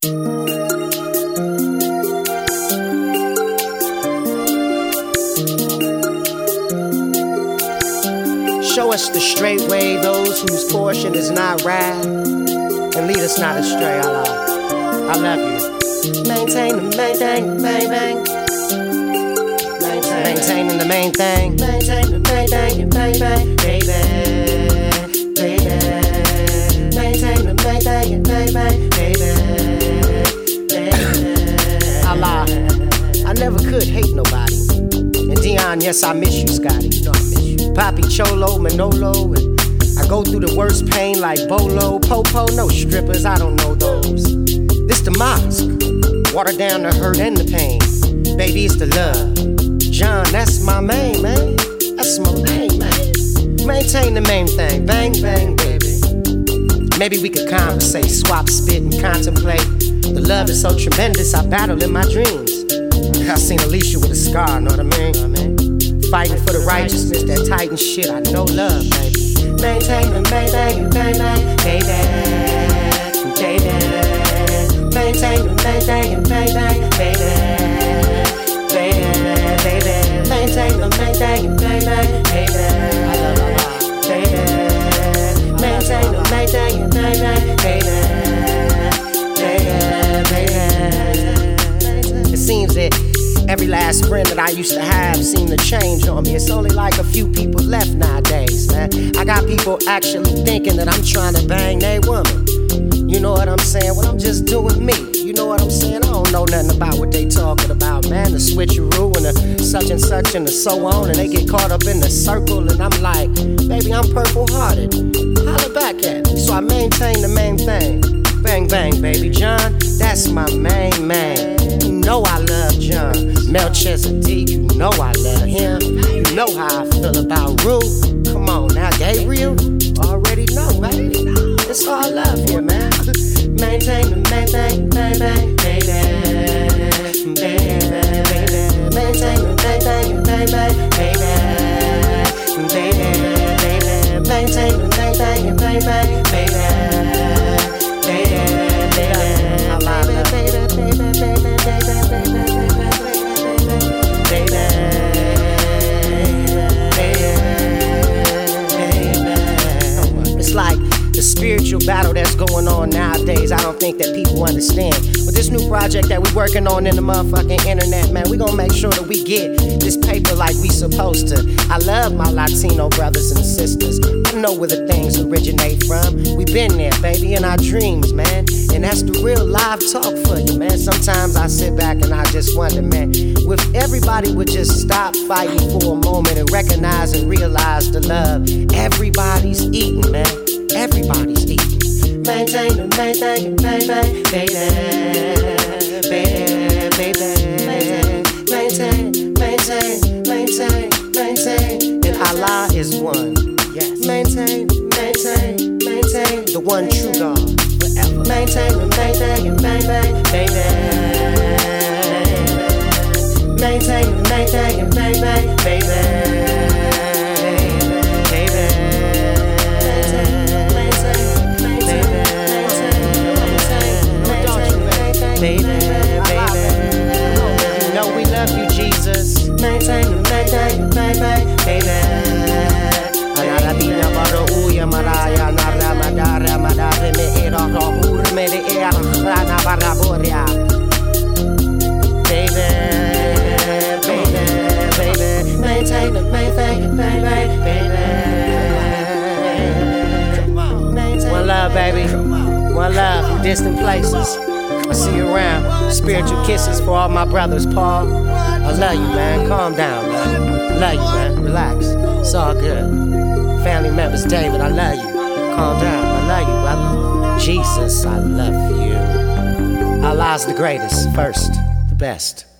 Show us the straight way, those whose portion is not wrath, and lead us not astray, Allah. I love you. Maintain the main thing, bang bang. Maintaining the main thing. Maintain the main thing, bang bang, baby, baby. Maintain the main thing, bang bang, baby, baby. Allah, I never could hate nobody. And Dion, yes, I miss you, Scotty. You know I miss you. Papi, Cholo, Manolo, and I go through the worst pain like Bolo, Popo, no strippers, I don't know those. This the mosque, water down the hurt and the pain. Baby, it's the love. John, that's my main, man. That's my main, man. Maintain the main thing, bang, bang, baby. Maybe we could conversate, swap, spit, and contemplate. The love is so tremendous, I battle in my dreams. I seen Alicia with a scar, know what I mean? Fighting for the righteousness, that Titan shit, I know love, baby. Maintain the main thing, bang, bang, baby, baby. Maintain the main thing, bang, bang, baby, baby, baby. Maintain the main thing, bang, bang, baby, I love Allah, baby. Maintain the main thing, bang, bang, baby, baby, baby. It seems that every last friend that I used to have seemed to change on me. It's only like a few people left nowadays, man. I got people actually thinking that I'm trying to bang they woman. You know what I'm saying? When I'm just doing me. You know what I'm saying? I don't know nothing about what they talking about, man. The switcheroo and the such and such and the so on. And they get caught up in the circle. And I'm like, baby, I'm purple hearted. Holler back at me. So I maintain the main thing. Bang, bang, baby. John, that's my main man. You know I love John. Melchizedek, you know I love him. You know how I feel about Rue. Come on now, Gabriel. Already know, baby. It's all love here, man. Maintain the main thing, bang, bang, baby, baby, baby. Maintain the main thing, bang, bang, baby, baby, baby. Maintain the main thing, bang, bang, baby, baby, baby. I love it, baby, baby, baby, baby. It's like the spiritual battle that's going on nowadays. I don't think that people understand. With this new project that we're working on in the motherfucking internet, man, we gonna make sure that we get this paper like we supposed to. I love my Latino brothers and sisters. I know where the things originate from. We been there, baby, in our dreams, man. And that's the real live talk for you, man. Sometimes I sit back and I just wonder, man, if everybody would just stop fighting for a moment and recognize and realize the love. Everybody's eating, man. Everybody's eating. Maintain the main thing, baby, baby, baby, baby. Maintain, maintain, maintain, maintain. And Allah is one. Yes. Maintain, maintain, maintain. The one true God forever. Maintain the main thing, baby, baby. Maintain the main thing, baby, baby. Baby, baby, you know we love you, Jesus. Maintain the main thing, baby, baby. Anarabina barouya maraya naramadara madare me era rohur me de era rana baraboria. Baby, baby, baby. Maintain the main thing, baby, baby. One love, baby. One love from distant places. I see you around. Spiritual kisses for all my brothers, Paul. I love you, man. Calm down, man. Love you, man. Relax. It's all good. Family members, David, I love you. Calm down. I love you, brother. Jesus, I love you. Allah's the greatest, first, the best.